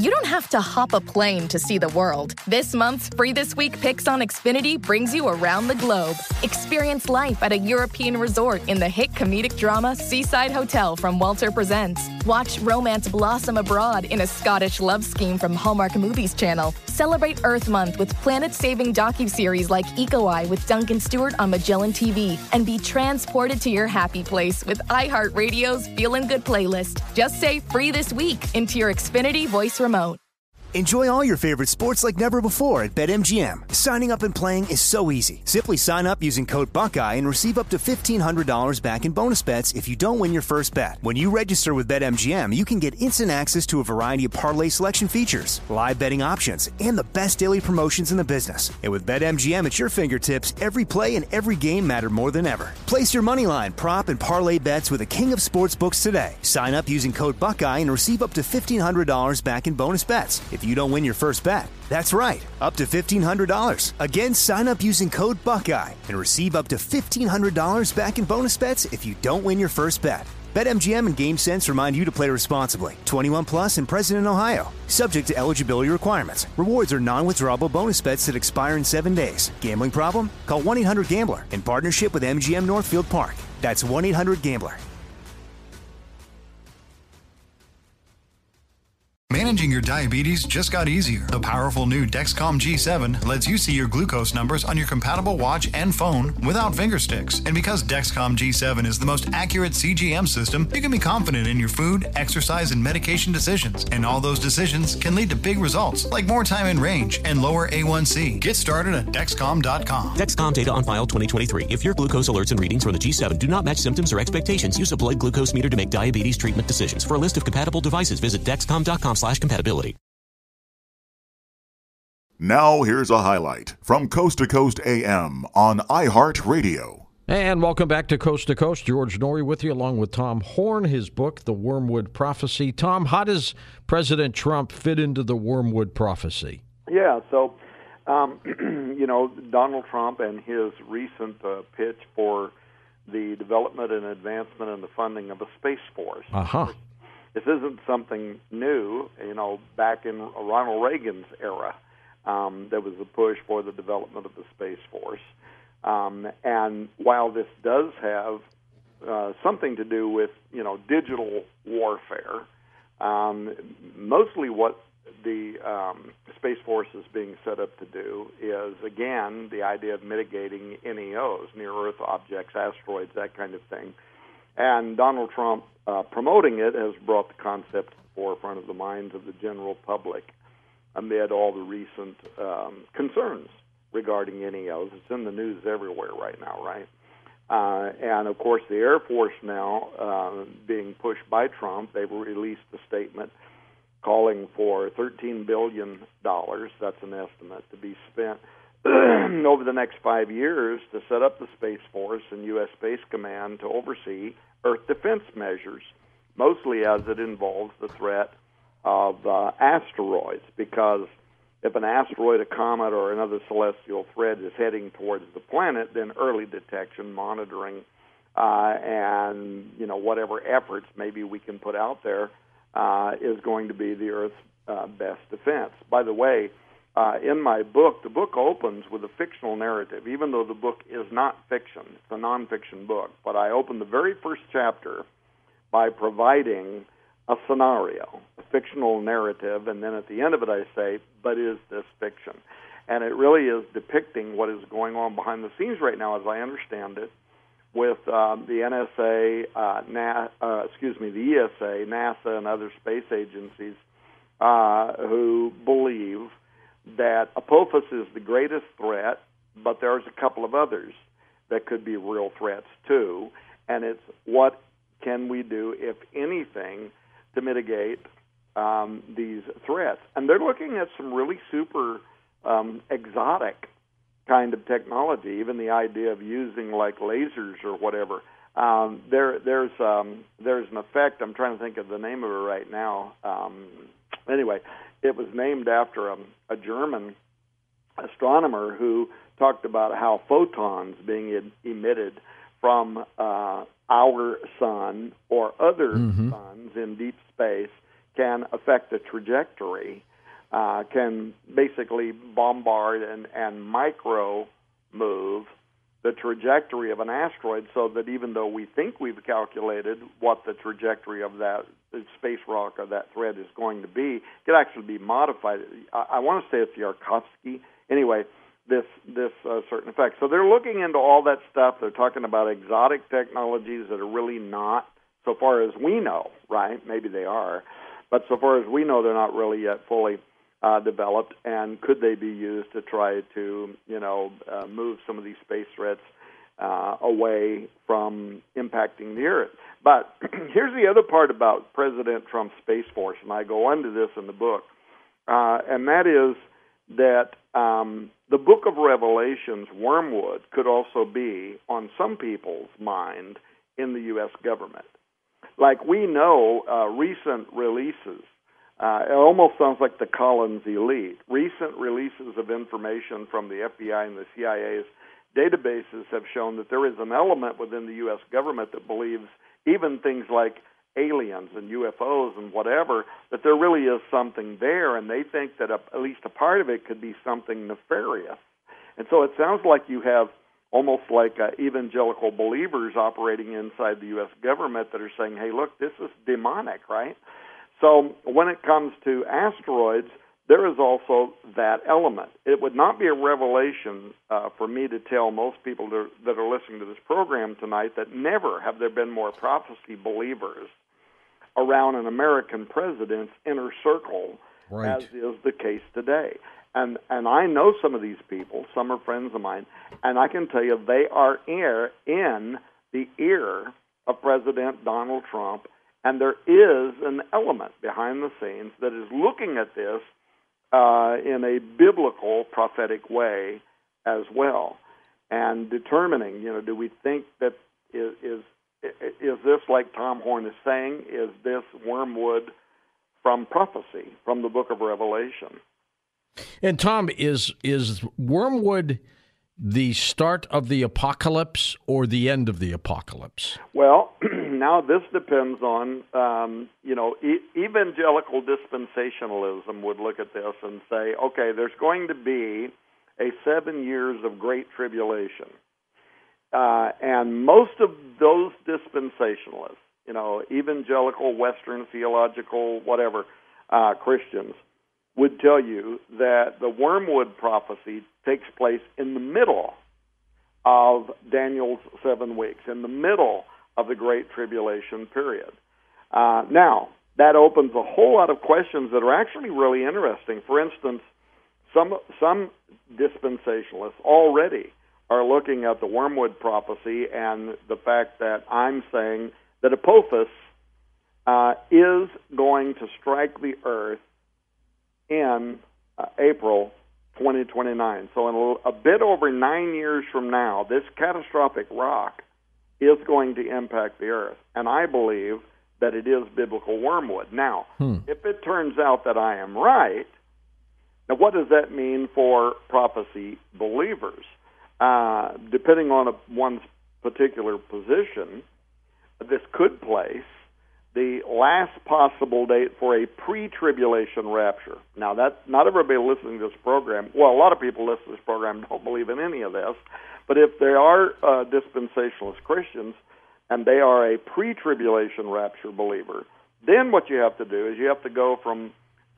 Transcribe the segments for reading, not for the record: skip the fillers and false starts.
you don't have to hop a plane to see the world. This month's Free This Week Picks on Xfinity brings you around the globe. Experience life at a European resort in the hit comedic drama Seaside Hotel from Walter Presents. Watch romance blossom abroad in a Scottish love scheme from Hallmark Movies Channel. Celebrate Earth Month with planet-saving docuseries like Eco Eye with Duncan Stewart on Magellan TV. And be transported to your happy place with iHeartRadio's Feelin' Good playlist. Just say Free This Week into your Xfinity voice remote. Enjoy all your favorite sports like never before at BetMGM. Signing up and playing is so easy. Simply sign up using code Buckeye and receive up to $1,500 back in bonus bets if you don't win your first bet. When you register with BetMGM, you can get instant access to a variety of parlay selection features, live betting options, and the best daily promotions in the business. And with BetMGM at your fingertips, every play and every game matter more than ever. Place your moneyline, prop, and parlay bets with the king of sportsbooks today. Sign up using code Buckeye and receive up to $1,500 back in bonus bets if you don't win your first bet. That's right, up to $1,500. Again, sign up using code Buckeye and receive up to $1,500 back in bonus bets if you don't win your first bet. BetMGM and GameSense remind you to play responsibly. 21 plus and present in Ohio. Subject to eligibility requirements. Rewards are non-withdrawable bonus bets that expire in 7 days. Gambling problem? Call 1-800-GAMBLER in partnership with MGM Northfield Park. That's 1-800-GAMBLER. Managing your diabetes just got easier. The powerful new Dexcom G7 lets you see your glucose numbers on your compatible watch and phone without finger sticks. And because Dexcom G7 is the most accurate CGM system, you can be confident in your food, exercise, and medication decisions. And all those decisions can lead to big results, like more time in range and lower A1C. Get started at Dexcom.com. Dexcom data on file 2023. If your glucose alerts and readings from the G7 do not match symptoms or expectations, use a blood glucose meter to make diabetes treatment decisions. For a list of compatible devices, visit Dexcom.com/compatibility. Now here's a highlight from Coast to Coast AM on iHeartRadio. And welcome back to Coast. George Noory with you along with Tom Horn, his book, The Wormwood Prophecy. Tom, how does President Trump fit into the Wormwood Prophecy? Yeah, so, Donald Trump and his recent pitch for the development and advancement and the funding of a space force. Uh-huh. This isn't something new, back in Ronald Reagan's era. There was a push for the development of the Space Force. And while this does have something to do with, digital warfare, mostly what the Space Force is being set up to do is, again, the idea of mitigating NEOs, near-Earth objects, asteroids, that kind of thing. And Donald Trump promoting it has brought the concept to the forefront of the minds of the general public amid all the recent concerns regarding NEOs. It's in the news everywhere right now, right? And, of course, the Air Force now, being pushed by Trump, they've released a statement calling for $13 billion, that's an estimate, to be spent over the next 5 years to set up the Space Force and U.S. Space Command to oversee Earth defense measures, mostly as it involves the threat of asteroids, because if an asteroid, a comet, or another celestial threat is heading towards the planet, then early detection, monitoring, and whatever efforts maybe we can put out there is going to be the Earth's best defense. By the way, in my book, the book opens with a fictional narrative, even though the book is not fiction. It's a nonfiction book. But I open the very first chapter by providing a scenario, a fictional narrative, and then at the end of it I say, but is this fiction? And it really is depicting what is going on behind the scenes right now, as I understand it, with the NSA, the ESA, NASA, and other space agencies who believe that Apophis is the greatest threat, but there's a couple of others that could be real threats too, and it's what can we do, if anything, to mitigate these threats. And they're looking at some really super exotic kind of technology, even the idea of using like lasers or whatever. There's an effect, I'm trying to think of the name of it right now. Anyway, it was named after a German astronomer who talked about how photons being emitted from our sun or other suns in deep space can affect the trajectory, can basically bombard and micro-move the trajectory of an asteroid, so that even though we think we've calculated what the trajectory of that space rock or that thread is going to be, it could actually be modified. I want to say it's Yarkovsky. Anyway, this certain effect. So they're looking into all that stuff. They're talking about exotic technologies that are really not, so far as we know, right? Maybe they are, but so far as we know, they're not really yet fully developed. And could they be used to try to, move some of these space threats away from impacting the Earth? But here's the other part about President Trump's Space Force, and I go into this in the book, and that is that the Book of Revelations, Wormwood, could also be on some people's mind in the U.S. government. Like we know, recent releases, it almost sounds like the Collins elite. Recent releases of information from the FBI and the CIA's databases have shown that there is an element within the U.S. government that believes even things like aliens and UFOs and whatever, that there really is something there, and they think that at least a part of it could be something nefarious. And so it sounds like you have almost like evangelical believers operating inside the U.S. government that are saying, hey, look, this is demonic, right? So when it comes to asteroids, there is also that element. It would not be a revelation for me to tell most people that are listening to this program tonight that never have there been more prophecy believers around an American president's inner circle, right, as is the case today. And I know some of these people, some are friends of mine, and I can tell you they are in the ear of President Donald Trump, and there is an element behind the scenes that is looking at this in a biblical, prophetic way as well, and determining, do we think that is this, like Tom Horn is saying, is this wormwood from prophecy, from the book of Revelation? And Tom, is wormwood the start of the apocalypse or the end of the apocalypse? Well, now this depends on, evangelical dispensationalism would look at this and say, okay, there's going to be a 7 years of great tribulation. And most of those dispensationalists, evangelical, Western, theological, whatever, Christians, would tell you that the wormwood prophecy takes place in the middle of Daniel's 7 weeks, in the middle of the Great Tribulation period. Now, that opens a whole lot of questions that are actually really interesting. For instance, some dispensationalists already are looking at the wormwood prophecy and the fact that I'm saying that Apophis is going to strike the earth in April 2029. So in a bit over 9 years from now, this catastrophic rock is going to impact the earth. And I believe that it is biblical wormwood. Now, if it turns out that I am right, now what does that mean for prophecy believers? Depending on one's particular position, this could place the last possible date for a pre-tribulation rapture. Now, that not everybody listening to this program, well, a lot of people listening to this program don't believe in any of this, but if they are dispensationalist Christians and they are a pre-tribulation rapture believer, then what you have to do is you have to go from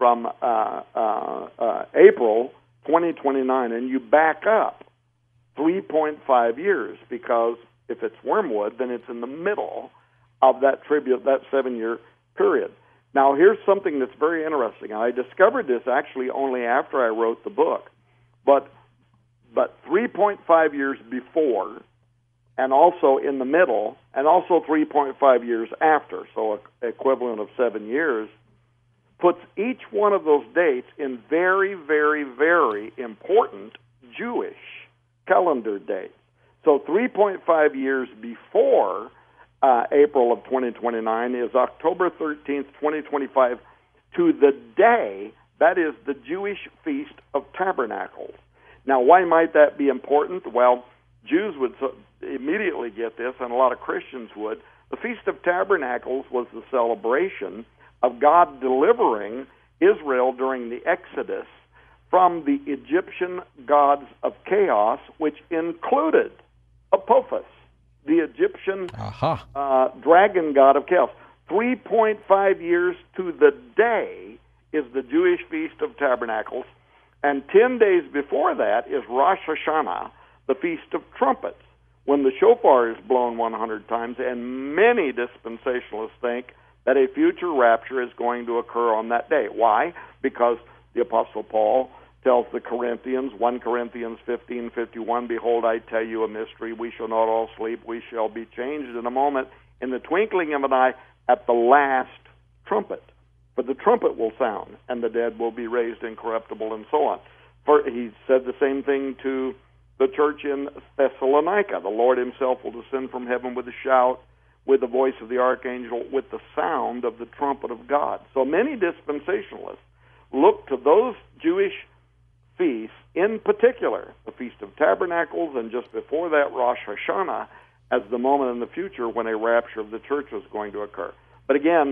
April 2029 and you back up 3.5 years, because if it's wormwood, then it's in the middle of that 7-year period. Now, here's something that's very interesting. I discovered this actually only after I wrote the book, but 3.5 years before, and also in the middle, and also 3.5 years after, so equivalent of 7 years, puts each one of those dates in very, very, very important Jewish calendar dates. So 3.5 years before April of 2029 is October 13th, 2025, to the day, that is the Jewish Feast of Tabernacles. Now, why might that be important? Well, Jews would immediately get this, and a lot of Christians would. The Feast of Tabernacles was the celebration of God delivering Israel during the Exodus from the Egyptian gods of chaos, which included Apophis, the Egyptian dragon god of chaos. 3.5 years to the day is the Jewish Feast of Tabernacles, and 10 days before that is Rosh Hashanah, the Feast of Trumpets, when the shofar is blown 100 times, and many dispensationalists think that a future rapture is going to occur on that day. Why? Because the Apostle Paul tells the Corinthians, 1 Corinthians 15:51, "Behold, I tell you a mystery. We shall not all sleep. We shall be changed in a moment, in the twinkling of an eye, at the last trumpet. For the trumpet will sound, and the dead will be raised incorruptible," and so on. For he said the same thing to the church in Thessalonica. "The Lord himself will descend from heaven with a shout, with the voice of the archangel, with the sound of the trumpet of God." So many dispensationalists look to those Jewish feasts, in particular the Feast of Tabernacles, and just before that Rosh Hashanah, as the moment in the future when a rapture of the church was going to occur. But again,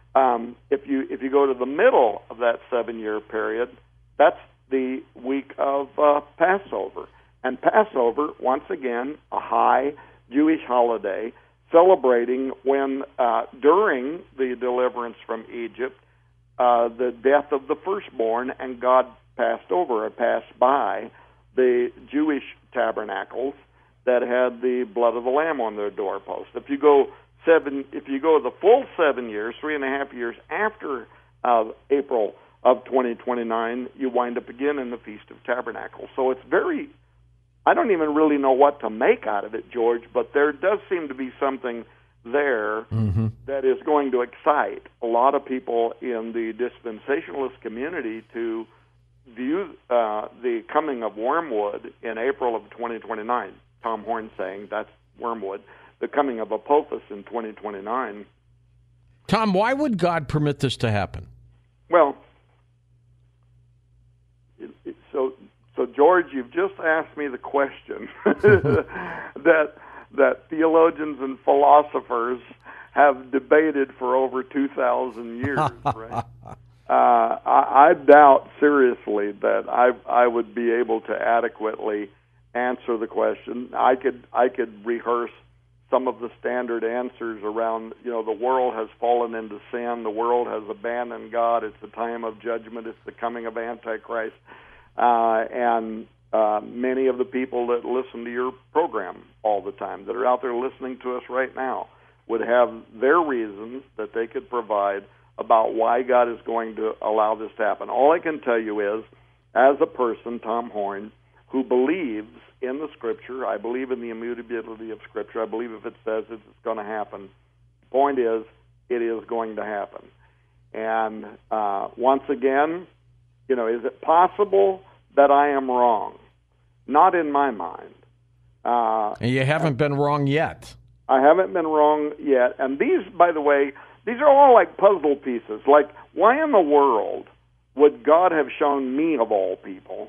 if you go to the middle of that 7-year period, that's the week of Passover. And Passover, once again, a high Jewish holiday, celebrating when, during the deliverance from Egypt, the death of the firstborn, and God passed over or passed by the Jewish tabernacles that had the blood of the lamb on their doorpost. If you go the full 7 years, 3.5 years after April of 2029, you wind up again in the Feast of Tabernacles. So it's very, I don't even really know what to make out of it, George, but there does seem to be something there that is going to excite a lot of people in the dispensationalist community to view the coming of Wormwood in April of 2029. Tom Horn saying that's Wormwood. The coming of Apophis in 2029. Tom, why would God permit this to happen? Well, so George, you've just asked me the question that theologians and philosophers have debated for over 2,000 years, right? I doubt seriously that I would be able to adequately answer the question. I could rehearse some of the standard answers around, the world has fallen into sin, the world has abandoned God, it's the time of judgment, it's the coming of Antichrist, and many of the people that listen to your program all the time, that are out there listening to us right now, would have their reasons that they could provide about why God is going to allow this to happen. All I can tell you is, as a person, Tom Horn, who believes in the Scripture, I believe in the immutability of Scripture, I believe if it says it's going to happen. The point is, it is going to happen. And once again, is it possible that I am wrong? Not in my mind. And you haven't been wrong yet. I haven't been wrong yet. And these, by the way, these are all like puzzle pieces. Like, why in the world would God have shown me, of all people?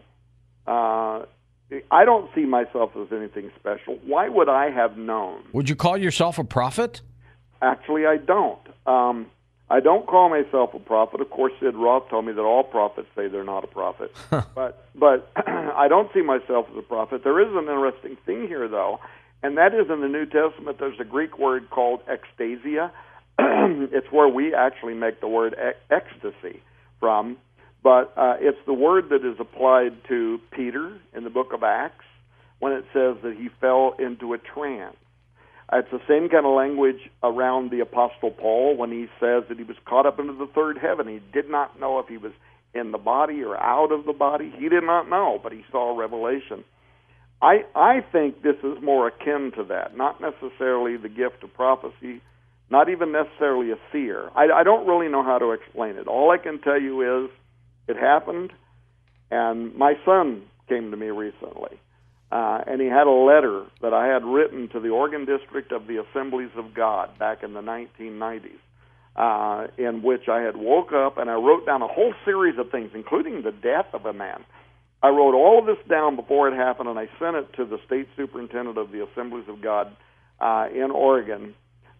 I don't see myself as anything special. Why would I have known? Would you call yourself a prophet? Actually, I don't. I don't call myself a prophet. Of course, Sid Roth told me that all prophets say they're not a prophet. But I don't see myself as a prophet. There is an interesting thing here, though, and that is in the New Testament there's a Greek word called ecstasia. It's where we actually make the word ecstasy from. But it's the word that is applied to Peter in the book of Acts when it says that he fell into a trance. It's the same kind of language around the Apostle Paul when he says that he was caught up into the third heaven. He did not know if he was in the body or out of the body. He did not know, but he saw a revelation. I think this is more akin to that, not necessarily the gift of prophecy, not even necessarily a seer. I don't really know how to explain it. All I can tell you is it happened, and my son came to me recently, and he had a letter that I had written to the Oregon District of the Assemblies of God back in the 1990s, in which I had woke up and I wrote down a whole series of things, including the death of a man. I wrote all of this down before it happened, and I sent it to the state superintendent of the Assemblies of God in Oregon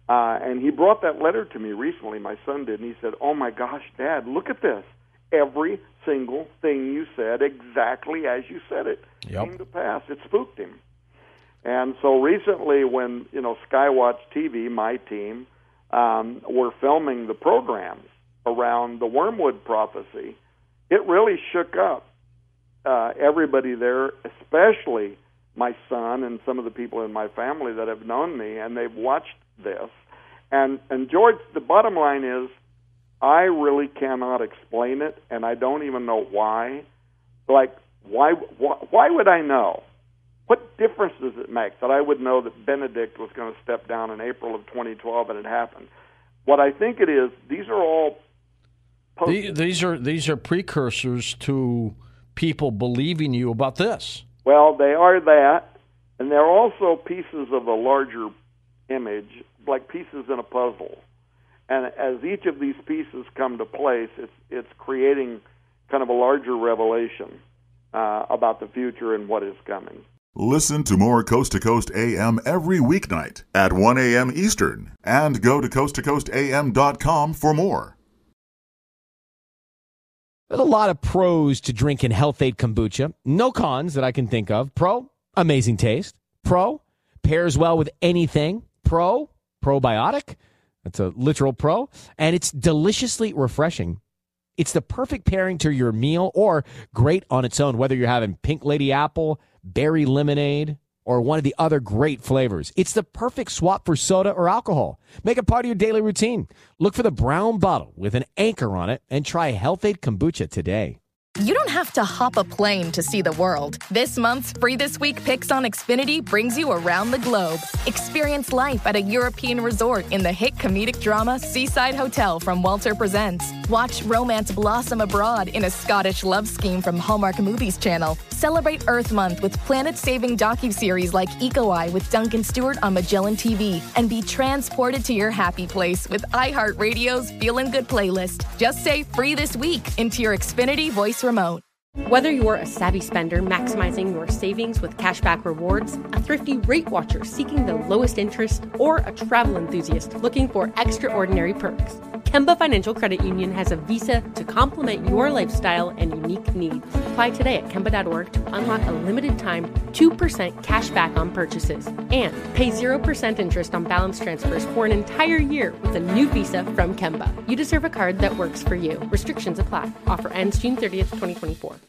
And he brought that letter to me recently, my son did, and he said, "Oh my gosh, Dad, look at this. Every single thing you said, exactly as you said it, came to pass." It spooked him. And so recently when, Skywatch TV, my team, were filming the programs around the Wormwood prophecy, it really shook up everybody there, especially my son and some of the people in my family that have known me, and they've watched this. And George, the bottom line is, I really cannot explain it, and I don't even know why. Like, why would I know? What difference does it make that I would know that Benedict was going to step down in April of 2012 and it happened? What I think it is, these are all these are precursors to people believing you about this. Well, they are that, and they're also pieces of a larger image, like pieces in a puzzle. And as each of these pieces come to place, it's creating kind of a larger revelation about the future and what is coming. Listen to more Coast to Coast AM every weeknight at 1 a.m. Eastern, and go to coasttocoastam.com for more. There's a lot of pros to drinking Health-Ade kombucha. No cons that I can think of. Pro, amazing taste. Pro, pairs well with anything. Pro, probiotic. That's a literal pro. And it's deliciously refreshing. It's the perfect pairing to your meal, or great on its own, whether you're having Pink Lady Apple, berry lemonade, or one of the other great flavors. It's the perfect swap for soda or alcohol. Make it part of your daily routine. Look for the brown bottle with an anchor on it and try Health-Ade kombucha today. You don't have to hop a plane to see the world. This month's Free This Week Picks on Xfinity brings you around the globe. Experience life at a European resort in the hit comedic drama Seaside Hotel from Walter Presents. Watch romance blossom abroad in a Scottish love scheme from Hallmark Movies Channel. Celebrate Earth Month with planet-saving docuseries like Eco Eye with Duncan Stewart on Magellan TV. And be transported to your happy place with iHeartRadio's Feelin' Good playlist. Just say Free This Week into your Xfinity voice remote. Whether you're a savvy spender maximizing your savings with cashback rewards, a thrifty rate watcher seeking the lowest interest, or a travel enthusiast looking for extraordinary perks, Kemba Financial Credit Union has a visa to complement your lifestyle and unique needs. Apply today at Kemba.org to unlock a limited time 2% cash back on purchases and pay 0% interest on balance transfers for an entire year with a new visa from Kemba. You deserve a card that works for you. Restrictions apply. Offer ends June 30th, 2024.